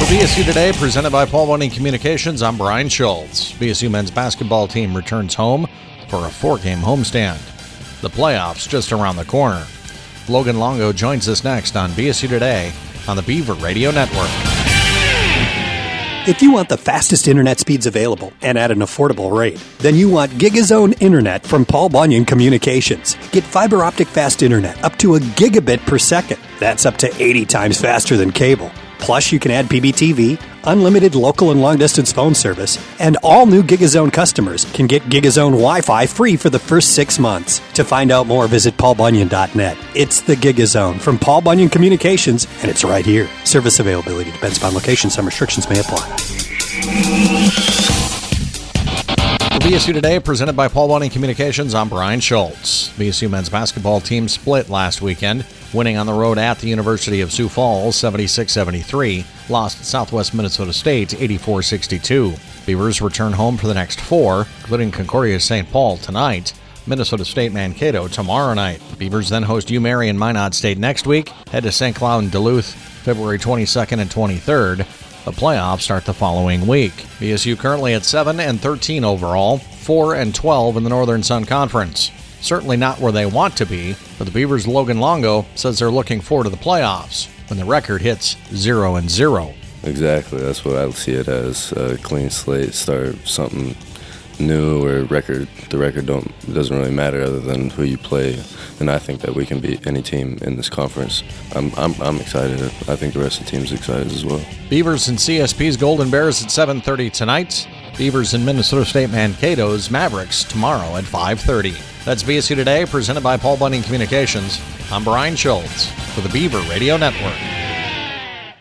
BSU Today, presented by Paul Bunyan Communications, I'm Brian Schultz. BSU men's basketball team returns home for a 4-game homestand. The playoffs just around the corner. Logan Longo joins us next on BSU Today on the Beaver Radio Network. If you want the fastest internet speeds available and at an affordable rate, then you want GigaZone Internet from Paul Bunyan Communications. Get fiber optic fast internet up to a gigabit per second. That's up to 80 times faster than cable. Plus, you can add PBTV, unlimited local and long-distance phone service, and all new GigaZone customers can get GigaZone Wi-Fi free for the first 6 months. To find out more, visit paulbunyan.net. It's the GigaZone from Paul Bunyan Communications, and it's right here. Service availability depends upon location. Some restrictions may apply. For BSU Today, presented by Paul Bunyan Communications, I'm Brian Schultz. BSU men's basketball team split last weekend, winning on the road at the University of Sioux Falls 76-73, lost at Southwest Minnesota State 84-62. Beavers return home for the next 4, including Concordia St. Paul tonight, Minnesota State Mankato tomorrow night. Beavers then host UMary and Minot State next week, head to St. Cloud and Duluth February 22nd and 23rd. The playoffs start the following week. BSU currently at 7-13 overall, 4-12 in the Northern Sun Conference. Certainly not where they want to be, but the Beavers' Logan Longo says they're looking forward to the playoffs when the record hits 0-0. Exactly. That's what I see it as. A clean slate, start something new where the record doesn't really matter other than who you play. And I think that we can beat any team in this conference. I'm excited. I think the rest of the team's excited as well. Beavers and CSP's Golden Bears at 7:30 tonight. Beavers and Minnesota State Mankato's Mavericks tomorrow at 5:30. That's BSU Today, presented by Paul Bunyan Communications. I'm Brian Schultz for the Beaver Radio Network.